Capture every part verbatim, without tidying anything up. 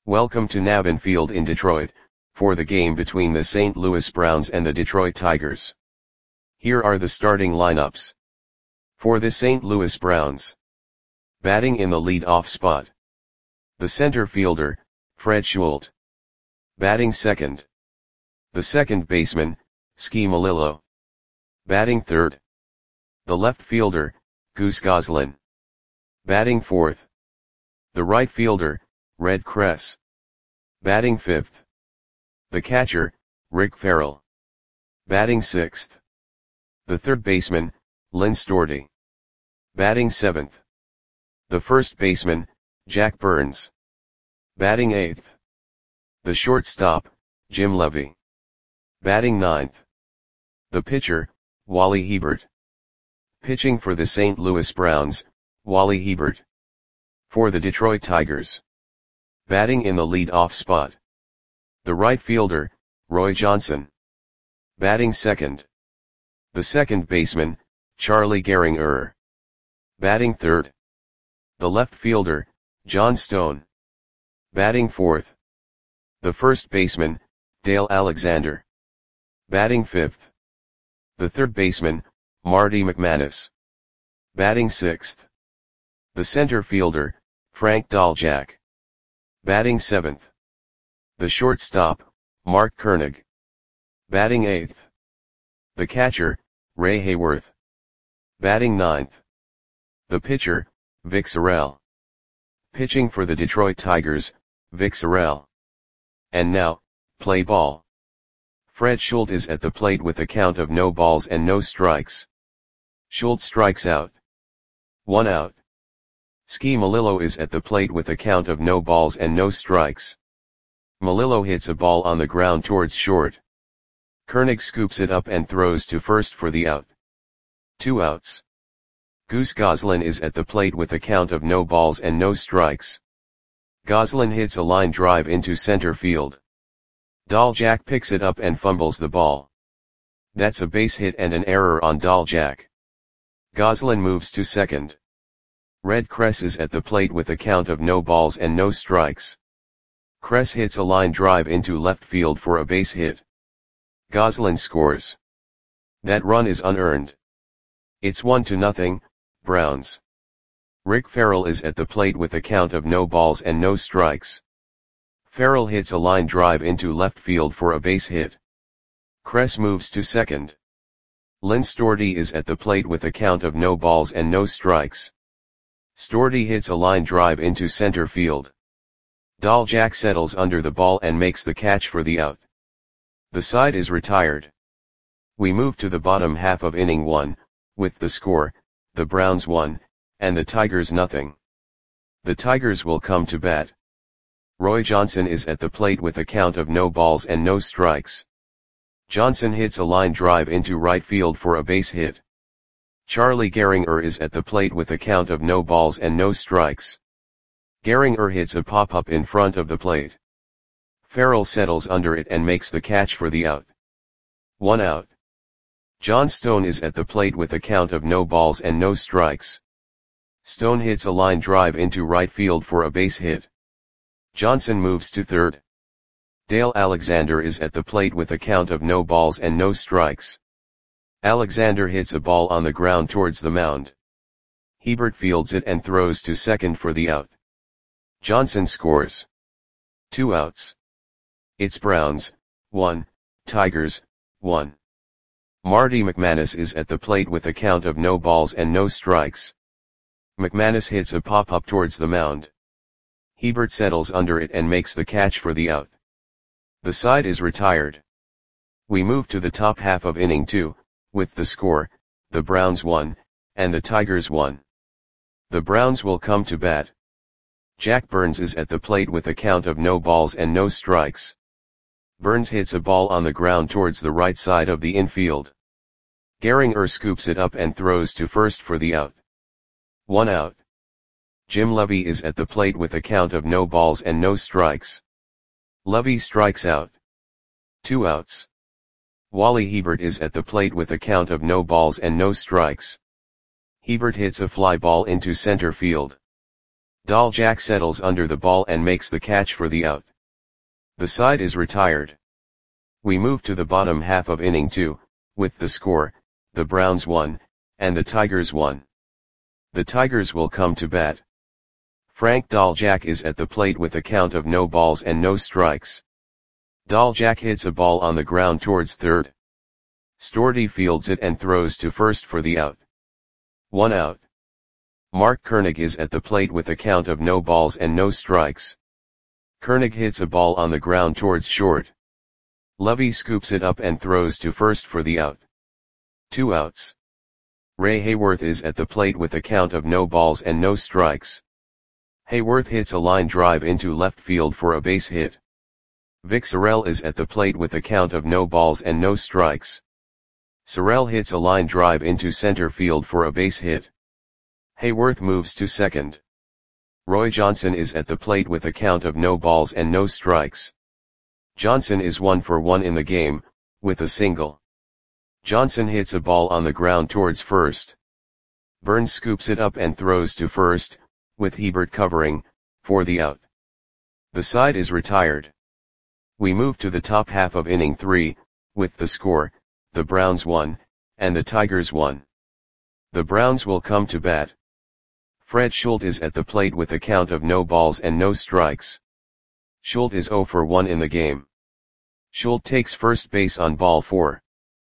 Welcome to Navin Field in Detroit, for the game between the Saint Louis Browns and the Detroit Tigers. Here are the starting lineups. For the Saint Louis Browns. Batting in the lead-off spot. The center fielder, Fred Schulte. Batting second. The second baseman, Ski Malillo. Batting third. The left fielder, Goose Goslin. Batting fourth. The right fielder, Red Kress. Batting fifth. The catcher, Rick Farrell. Batting sixth. The third baseman, Lynn Storti. Batting seventh. The first baseman, Jack Burns. Batting eighth. The shortstop, Jim Levy. Batting ninth. The pitcher, Wally Hebert. Pitching for the Saint Louis Browns, Wally Hebert. For the Detroit Tigers. Batting in the lead-off spot. The right fielder, Roy Johnson. Batting second. The second baseman, Charlie Gehringer. Batting third. The left fielder, John Stone. Batting fourth. The first baseman, Dale Alexander. Batting fifth. The third baseman, Marty McManus. Batting sixth. The center fielder, Frank Daljak. Batting seventh. The shortstop, Mark Koenig. Batting eighth. The catcher, Ray Hayworth. Batting ninth. The pitcher, Vic Sorrell. Pitching for the Detroit Tigers, Vic Sorrell. And now, play ball. Fred Schulte is at the plate with a count of no balls and no strikes. Schulte strikes out. One out. Ski Malillo is at the plate with a count of no balls and no strikes. Malillo hits a ball on the ground towards short. Koenig scoops it up and throws to first for the out. Two outs. Goose Goslin is at the plate with a count of no balls and no strikes. Goslin hits a line drive into center field. Daljak picks it up and fumbles the ball. That's a base hit and an error on Daljak. Goslin moves to second. Red Kress is at the plate with a count of no balls and no strikes. Kress hits a line drive into left field for a base hit. Goslin scores. That run is unearned. It's one to nothing, Browns. Rick Farrell is at the plate with a count of no balls and no strikes. Farrell hits a line drive into left field for a base hit. Kress moves to second. Lynn Storti is at the plate with a count of no balls and no strikes. Storti hits a line drive into center field. Daljak settles under the ball and makes the catch for the out. The side is retired. We move to the bottom half of inning one, with the score, the Browns one, and the Tigers nothing. The Tigers will come to bat. Roy Johnson is at the plate with a count of no balls and no strikes. Johnson hits a line drive into right field for a base hit. Charlie Gehringer is at the plate with a count of no balls and no strikes. Gehringer hits a pop-up in front of the plate. Farrell settles under it and makes the catch for the out. One out. John Stone is at the plate with a count of no balls and no strikes. Stone hits a line drive into right field for a base hit. Johnson moves to third. Dale Alexander is at the plate with a count of no balls and no strikes. Alexander hits a ball on the ground towards the mound. Hebert fields it and throws to second for the out. Johnson scores. Two outs. It's Browns, one, Tigers, one. Marty McManus is at the plate with a count of no balls and no strikes. McManus hits a pop-up towards the mound. Hebert settles under it and makes the catch for the out. The side is retired. We move to the top half of inning two, with the score, the Browns one, and the Tigers one. The Browns will come to bat. Jack Burns is at the plate with a count of no balls and no strikes. Burns hits a ball on the ground towards the right side of the infield. Gehringer scoops it up and throws to first for the out. One out. Jim Levy is at the plate with a count of no balls and no strikes. Levy strikes out. Two outs. Wally Hebert is at the plate with a count of no balls and no strikes. Hebert hits a fly ball into center field. Dahljack settles under the ball and makes the catch for the out. The side is retired. We move to the bottom half of inning two, with the score, the Browns one, and the Tigers one. The Tigers will come to bat. Frank Dahljack is at the plate with a count of no balls and no strikes. Dahljack hits a ball on the ground towards third. Stordy fields it and throws to first for the out. One out. Mark Koenig is at the plate with a count of no balls and no strikes. Koenig hits a ball on the ground towards short. Lovey scoops it up and throws to first for the out. Two outs. Ray Hayworth is at the plate with a count of no balls and no strikes. Hayworth hits a line drive into left field for a base hit. Vic Sorrell is at the plate with a count of no balls and no strikes. Sorrell hits a line drive into center field for a base hit. Hayworth moves to second. Roy Johnson is at the plate with a count of no balls and no strikes. Johnson is one for one in the game, with a single. Johnson hits a ball on the ground towards first. Burns scoops it up and throws to first, with Hebert covering, for the out. The side is retired. We move to the top half of inning three, with the score, the Browns one, and the Tigers one. The Browns will come to bat. Fred Schultz is at the plate with a count of no balls and no strikes. Schultz is zero for one in the game. Schultz takes first base on ball four.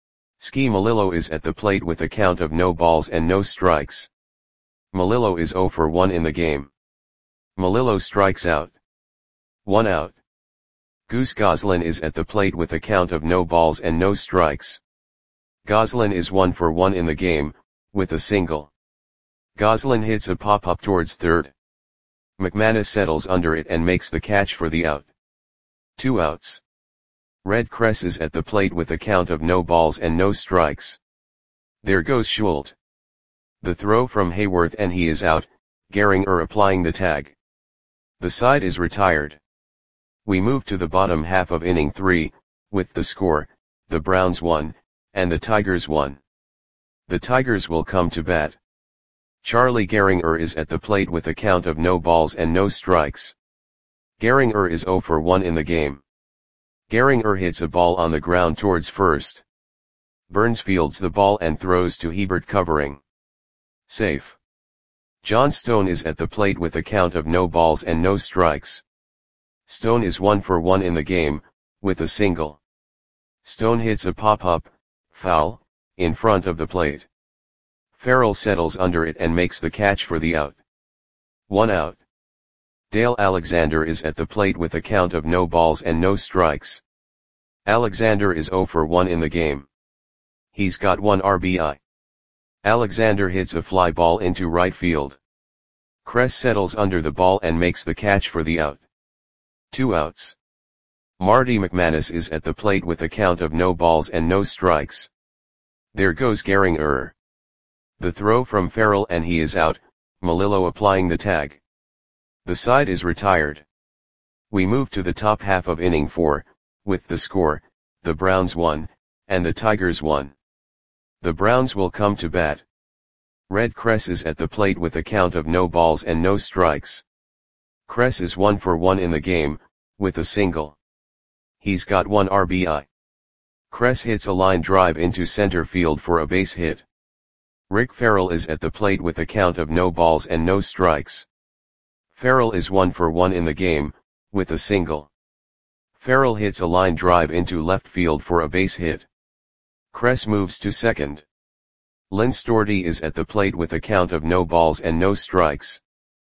Ski Melillo is at the plate with a count of no balls and no strikes. Melillo is zero for one in the game. Melillo strikes out. One out. Goose Goslin is at the plate with a count of no balls and no strikes. Goslin is one for one in the game, with a single. Goslin hits a pop-up towards third. McManus settles under it and makes the catch for the out. Two outs. Red Kress is at the plate with a count of no balls and no strikes. There goes Schultz. The throw from Hayworth and he is out, Gehringer applying the tag. The side is retired. We move to the bottom half of inning three, with the score, the Browns one, and the Tigers one. The Tigers will come to bat. Charlie Gehringer is at the plate with a count of no balls and no strikes. Gehringer is zero for one in the game. Gehringer hits a ball on the ground towards first. Burns fields the ball and throws to Hebert covering. Safe. John Stone is at the plate with a count of no balls and no strikes. Stone is one for one in the game, with a single. Stone hits a pop-up, foul, in front of the plate. Farrell settles under it and makes the catch for the out. One out. Dale Alexander is at the plate with a count of no balls and no strikes. Alexander is zero for one in the game. He's got one R B I. Alexander hits a fly ball into right field. Kress settles under the ball and makes the catch for the out. Two outs. Marty McManus is at the plate with a count of no balls and no strikes. There goes Gehringer. The throw from Farrell and he is out, Melillo applying the tag. The side is retired. We move to the top half of inning four, with the score, the Browns one, and the Tigers one. The Browns will come to bat. Red Kress is at the plate with a count of no balls and no strikes. Kress is one for one in the game, with a single. He's got one R B I. Kress hits a line drive into center field for a base hit. Rick Farrell is at the plate with a count of no balls and no strikes. Farrell is one for one in the game, with a single. Farrell hits a line drive into left field for a base hit. Kress moves to second. Lynn Stordy is at the plate with a count of no balls and no strikes.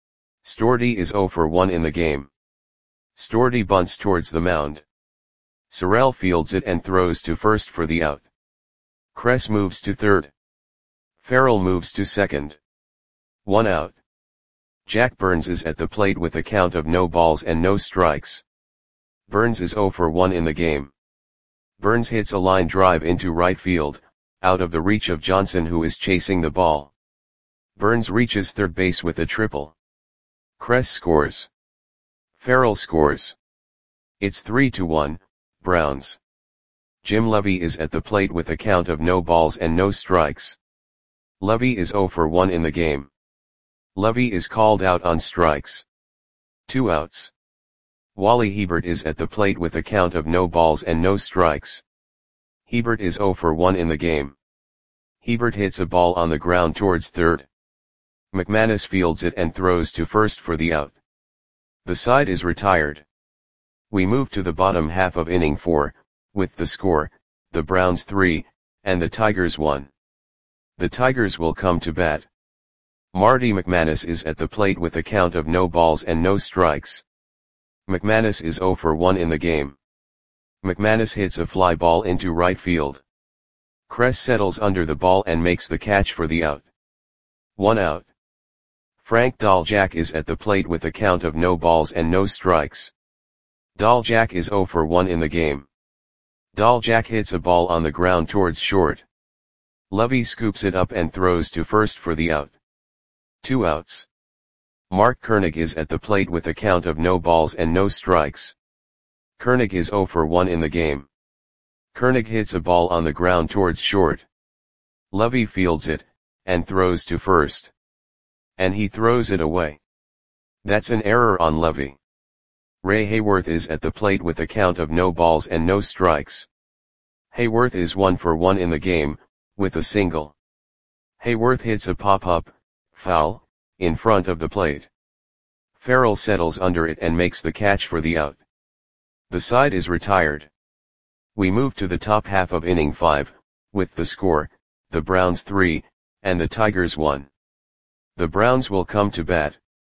Stordy is zero for one in the game. Stordy bunts towards the mound. Sorrell fields it and throws to first for the out. Kress moves to third. Farrell moves to second. One out. Jack Burns is at the plate with a count of no balls and no strikes. Burns is zero for one in the game. Burns hits a line drive into right field, out of the reach of Johnson who is chasing the ball. Burns reaches third base with a triple. Kress scores. Farrell scores. It's three to one, Browns. Jim Lovey is at the plate with a count of no balls and no strikes. Lovey is zero for one in the game. Levy is called out on strikes. Two outs. Wally Hebert is at the plate with a count of no balls and no strikes. Hebert is oh for one in the game. Hebert hits a ball on the ground towards third. McManus fields it and throws to first for the out. The side is retired. We move to the bottom half of inning four, with the score, the Browns three, and the Tigers one. The Tigers will come to bat. Marty McManus is at the plate with a count of no balls and no strikes. McManus is oh for one in the game. McManus hits a fly ball into right field. Kress settles under the ball and makes the catch for the out. One out. Frank Daljak is at the plate with a count of no balls and no strikes. Daljak is oh for one in the game. Daljak hits a ball on the ground towards short. Levy scoops it up and throws to first for the out. Two outs. Mark Koenig is at the plate with a count of no balls and no strikes. Koenig is oh for one in the game. Koenig hits a ball on the ground towards short. Levy fields it, and throws to first. And he throws it away. That's an error on Levy. Ray Hayworth is at the plate with a count of no balls and no strikes. Hayworth is one for one in the game, with a single. Hayworth hits a pop-up, foul, in front of the plate. Farrell settles under it and makes the catch for the out. The side is retired. We move to the top half of inning five, with the score, the Browns three, and the Tigers one. The Browns will come to bat.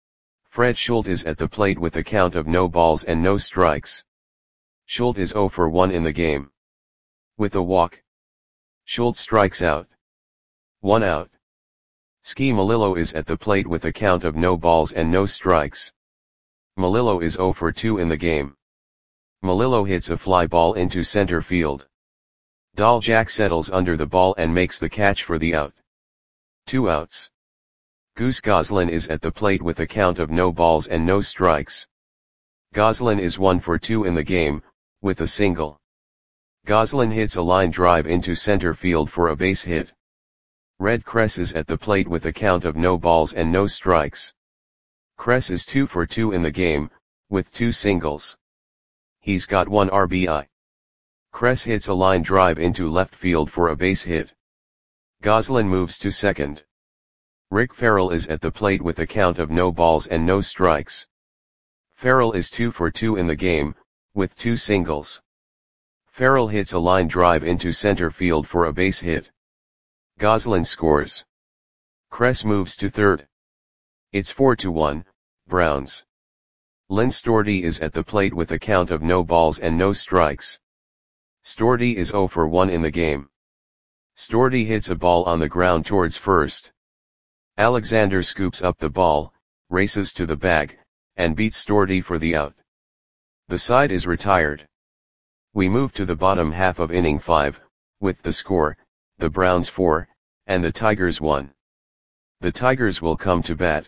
Fred Schultz is at the plate with a count of no balls and no strikes. Schultz is oh for one in the game. With a walk, Schultz strikes out. One out. Ski Melillo is at the plate with a count of no balls and no strikes. Melillo is oh for two in the game. Melillo hits a fly ball into center field. Daljak settles under the ball and makes the catch for the out. Two outs. Goose Goslin is at the plate with a count of no balls and no strikes. Goslin is one for two in the game, with a single. Goslin hits a line drive into center field for a base hit. Red Kress is at the plate with a count of no balls and no strikes. Kress is two for two in the game, with two singles. He's got one R B I. Kress hits a line drive into left field for a base hit. Goslin moves to second. Rick Farrell is at the plate with a count of no balls and no strikes. Farrell is two for two in the game, with two singles. Farrell hits a line drive into center field for a base hit. Goslin scores. Kress moves to third. It's four to one, Browns. Lynn Storty is at the plate with a count of no balls and no strikes. Storty is oh for one in the game. Storty hits a ball on the ground towards first. Alexander scoops up the ball, races to the bag, and beats Storty for the out. The side is retired. We move to the bottom half of inning five, with the score, the Browns four, and the Tigers one. The Tigers will come to bat.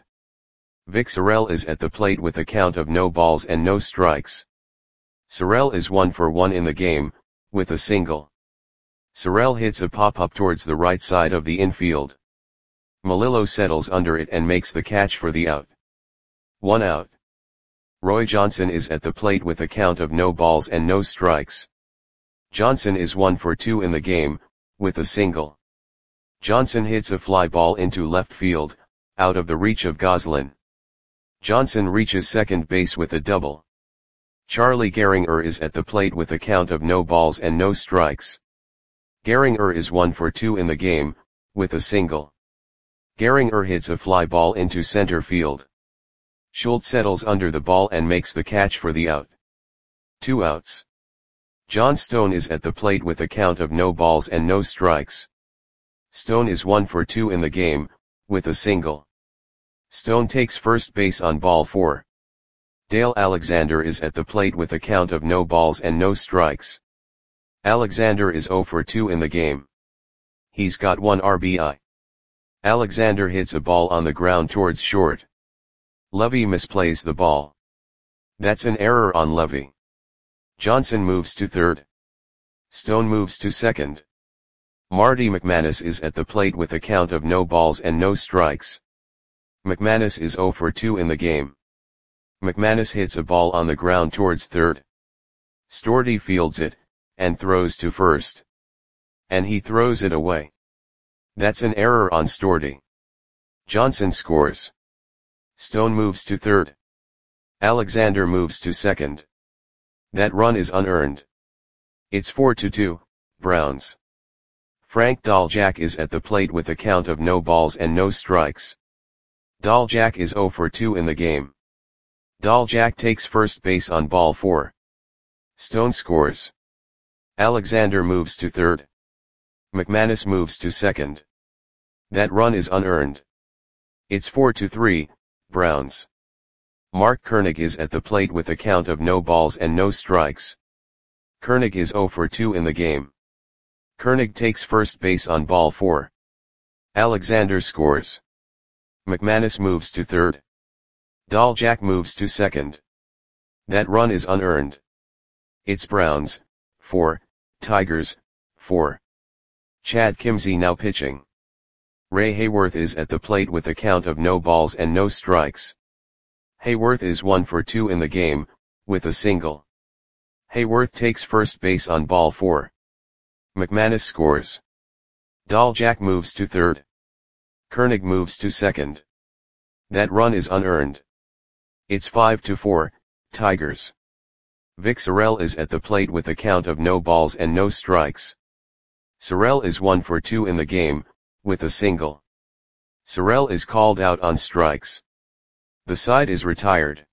Vic Sorrell is at the plate with a count of no balls and no strikes. Sorrell is one for one in the game, with a single. Sorrell hits a pop-up towards the right side of the infield. Melillo settles under it and makes the catch for the out. One out. Roy Johnson is at the plate with a count of no balls and no strikes. Johnson is one for two in the game, with a single. Johnson hits a fly ball into left field, out of the reach of Goslin. Johnson reaches second base with a double. Charlie Gehringer is at the plate with a count of no balls and no strikes. Gehringer is one for two in the game, with a single. Gehringer hits a fly ball into center field. Schultz settles under the ball and makes the catch for the out. Two outs. John Stone is at the plate with a count of no balls and no strikes. Stone is one for two in the game, with a single. Stone takes first base on ball four. Dale Alexander is at the plate with a count of no balls and no strikes. Alexander is oh for two in the game. He's got one R B I. Alexander hits a ball on the ground towards short. Levy misplays the ball. That's an error on Levy. Johnson moves to third. Stone moves to second. Marty McManus is at the plate with a count of no balls and no strikes. McManus is zero for two in the game. McManus hits a ball on the ground towards third. Storty fields it, and throws to first. And he throws it away. That's an error on Storty. Johnson scores. Stone moves to third. Alexander moves to second. That run is unearned. It's four to two, Browns. Frank Dahljack is at the plate with a count of no balls and no strikes. Dahljack is zero for two in the game. Dahljack takes first base on ball four. Stone scores. Alexander moves to third. McManus moves to second. That run is unearned. It's four to three, Browns. Mark Koenig is at the plate with a count of no balls and no strikes. Koenig is zero for two in the game. Koenig takes first base on ball four. Alexander scores. McManus moves to third. Dahljack moves to second. That run is unearned. It's Browns, four, Tigers, four. Chad Kimzey now pitching. Ray Hayworth is at the plate with a count of no balls and no strikes. Hayworth is one for two in the game, with a single. Hayworth takes first base on ball four. McManus scores. Dahljack moves to third. Koenig moves to second. That run is unearned. It's five to four, Tigers. Vic Sorrell is at the plate with a count of no balls and no strikes. Sorrell is one for two in the game, with a single. Sorrell is called out on strikes. The side is retired.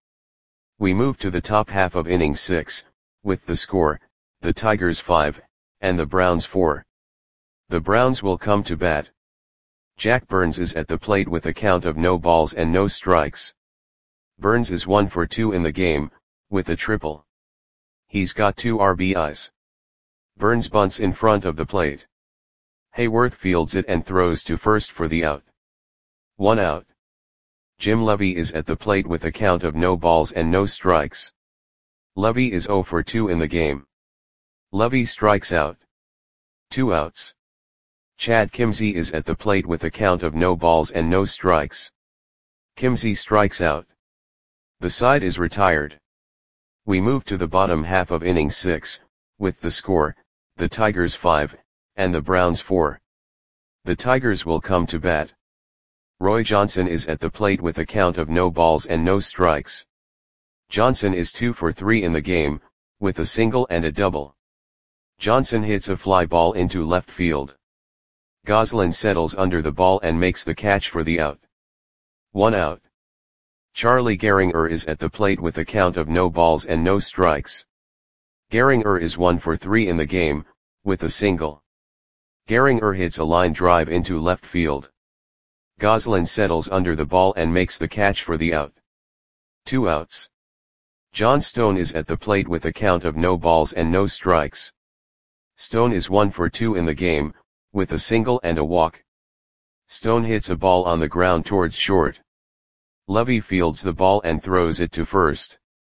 We move to the top half of inning six, with the score, the Tigers five, and the Browns four. The Browns will come to bat. Jack Burns is at the plate with a count of no balls and no strikes. Burns is one for two in the game, with a triple. He's got two R B Is. Burns bunts in front of the plate. Hayworth fields it and throws to first for the out. One out. Jim Levy is at the plate with a count of no balls and no strikes. Levy is zero for two in the game. Levy strikes out. Two outs. Chad Kimzey is at the plate with a count of no balls and no strikes. Kimzey strikes out. The side is retired. We move to the bottom half of inning six, with the score, the Tigers five, and the Browns four. The Tigers will come to bat. Roy Johnson is at the plate with a count of no balls and no strikes. Johnson is two for three in the game, with a single and a double. Johnson hits a fly ball into left field. Goslin settles under the ball and makes the catch for the out. One out. Charlie Gehringer is at the plate with a count of no balls and no strikes. Gehringer is one for three in the game, with a single. Gehringer hits a line drive into left field. Goslin settles under the ball and makes the catch for the out. Two outs. John Stone is at the plate with a count of no balls and no strikes. Stone is one for two in the game, with a single and a walk. Stone hits a ball on the ground towards short. Levy fields the ball and throws it to first.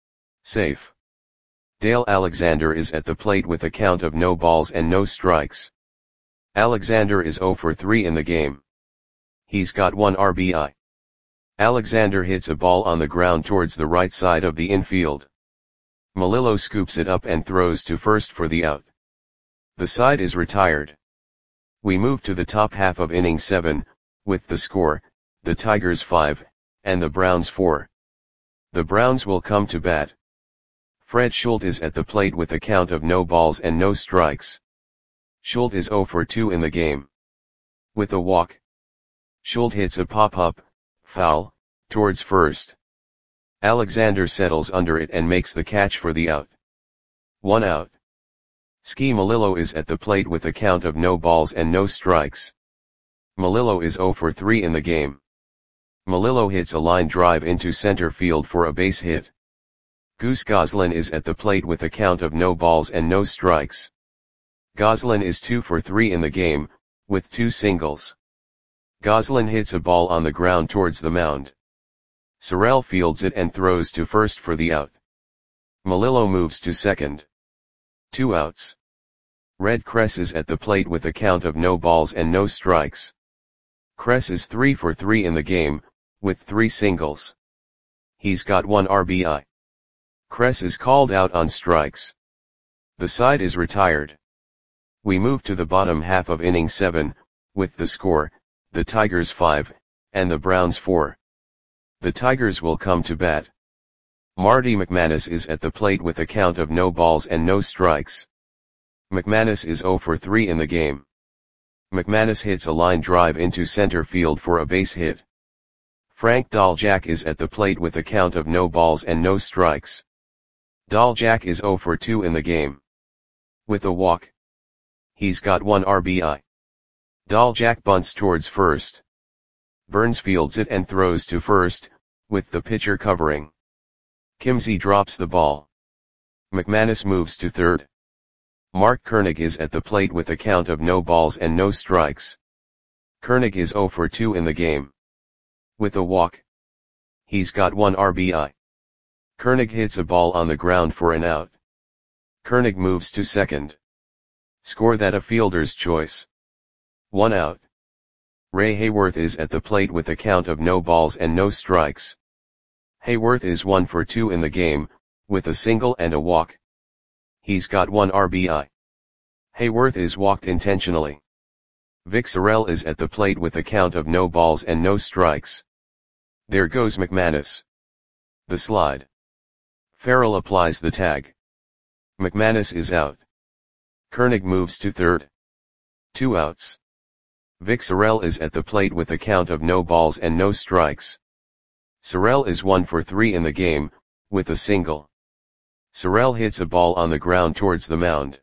Safe. Dale Alexander is at the plate with a count of no balls and no strikes. Alexander is zero for three in the game. He's got one R B I. Alexander hits a ball on the ground towards the right side of the infield. Melillo scoops it up and throws to first for the out. The side is retired. We move to the top half of inning seven, with the score, the Tigers five, and the Browns four. The Browns will come to bat. Fred Schultz is at the plate with a count of no balls and no strikes. Schultz is zero for two in the game. With a walk. Schultz hits a pop-up, foul, towards first. Alexander settles under it and makes the catch for the out. One out. Ski Melillo is at the plate with a count of no balls and no strikes. Melillo is zero for three in the game. Melillo hits a line drive into center field for a base hit. Goose Goslin is at the plate with a count of no balls and no strikes. Goslin is two for three in the game, with two singles. Goslin hits a ball on the ground towards the mound. Sorrell fields it and throws to first for the out. Melillo moves to second. Two outs. Red Kress is at the plate with a count of no balls and no strikes. Kress is three for three in the game, with three singles. He's got one R B I. Kress is called out on strikes. The side is retired. We move to the bottom half of inning seven, with the score, the Tigers five, and the Browns four. The Tigers will come to bat. Marty McManus is at the plate with a count of no balls and no strikes. McManus is oh for three in the game. McManus hits a line drive into center field for a base hit. Frank Dahljack is at the plate with a count of no balls and no strikes. Dahljack is oh for two in the game. With a walk. He's got one R B I. Dahljack bunts towards first. Burns fields it and throws to first, with the pitcher covering. Kimzey drops the ball. McManus moves to third. Mark Koenig is at the plate with a count of no balls and no strikes. Koenig is oh for two in the game. With a walk. He's got one R B I. Koenig hits a ball on the ground for an out. Koenig moves to second. Score that a fielder's choice. One out. Ray Hayworth is at the plate with a count of no balls and no strikes. Hayworth is one for two in the game, with a single and a walk. He's got one R B I. Hayworth is walked intentionally. Vic Sorrell is at the plate with a count of no balls and no strikes. There goes McManus. The slide. Farrell applies the tag. McManus is out. Koenig moves to third. Two outs. Vic Sorrell is at the plate with a count of no balls and no strikes. Sorrell is one for three in the game, with a single. Sorrell hits a ball on the ground towards the mound.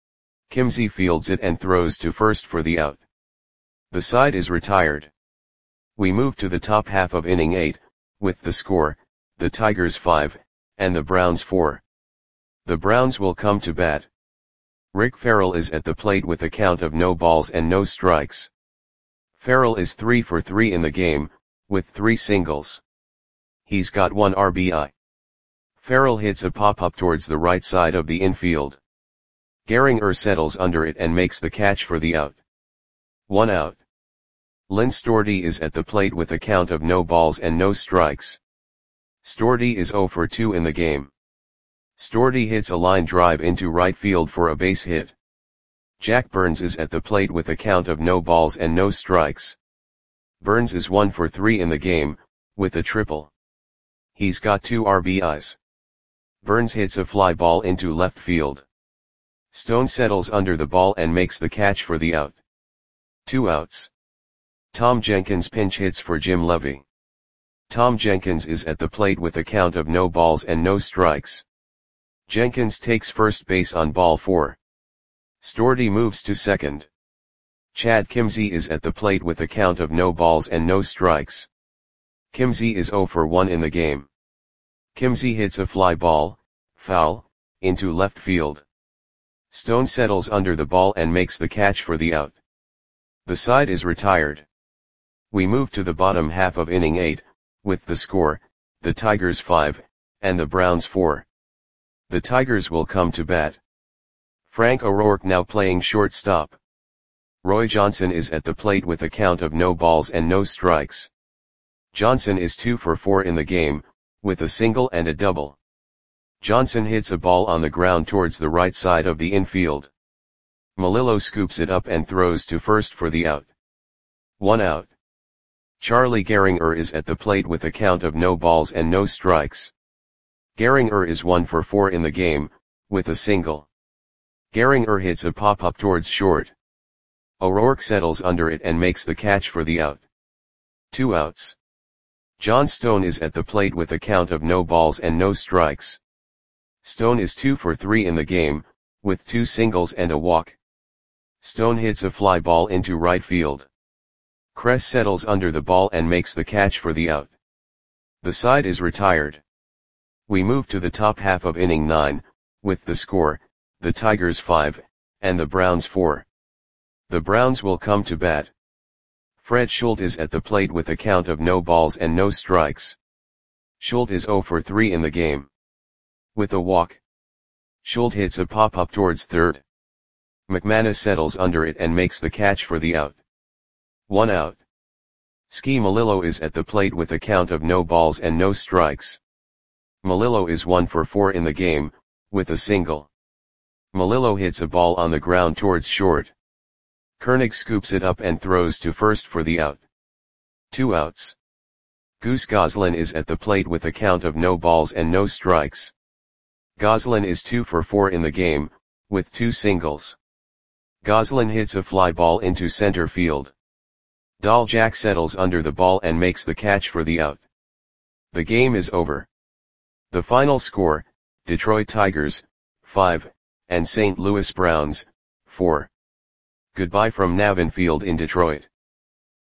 Kimzey fields it and throws to first for the out. The side is retired. We move to the top half of inning eight, with the score, the Tigers five, and the Browns four. The Browns will come to bat. Rick Farrell is at the plate with a count of no balls and no strikes. Farrell is three for three in the game, with three singles. He's got one R B I. Farrell hits a pop-up towards the right side of the infield. Gehringer settles under it and makes the catch for the out. One out. Lynn Storti is at the plate with a count of no balls and no strikes. Storti is oh for two in the game. Storti hits a line drive into right field for a base hit. Jack Burns is at the plate with a count of no balls and no strikes. Burns is one for three in the game, with a triple. He's got two R B Is. Burns hits a fly ball into left field. Stone settles under the ball and makes the catch for the out. Two outs. Tom Jenkins pinch hits for Jim Levy. Tom Jenkins is at the plate with a count of no balls and no strikes. Jenkins takes first base on ball four. Storti moves to second. Chad Kimzey is at the plate with a count of no balls and no strikes. Kimzey is oh for one in the game. Kimzey hits a fly ball, foul, into left field. Stone settles under the ball and makes the catch for the out. The side is retired. We move to the bottom half of inning eight, with the score, the Tigers five, and the Browns four. The Tigers will come to bat. Frank O'Rourke now playing shortstop. Roy Johnson is at the plate with a count of no balls and no strikes. Johnson is two for four in the game, with a single and a double. Johnson hits a ball on the ground towards the right side of the infield. Melillo scoops it up and throws to first for the out. One out. Charlie Gehringer is at the plate with a count of no balls and no strikes. Gehringer is one for four in the game, with a single. Gehringer hits a pop-up towards short. O'Rourke settles under it and makes the catch for the out. Two outs. John Stone is at the plate with a count of no balls and no strikes. Stone is two for three in the game, with two singles and a walk. Stone hits a fly ball into right field. Kress settles under the ball and makes the catch for the out. The side is retired. We move to the top half of inning nine, with the score, the Tigers five, and the Browns four. The Browns will come to bat. Fred Schultz is at the plate with a count of no balls and no strikes. Schultz is oh for three in the game. With a walk. Schultz hits a pop-up towards third. McManus settles under it and makes the catch for the out. One out. Ski Melillo is at the plate with a count of no balls and no strikes. Melillo is one for four in the game, with a single. Melillo hits a ball on the ground towards short. Koenig scoops it up and throws to first for the out. Two outs. Goose Goslin is at the plate with a count of no balls and no strikes. Goslin is two for four in the game, with two singles. Goslin hits a fly ball into center field. Dahljack settles under the ball and makes the catch for the out. The game is over. The final score, Detroit Tigers, five, and Saint Louis Browns, four. Goodbye from Navin Field in Detroit.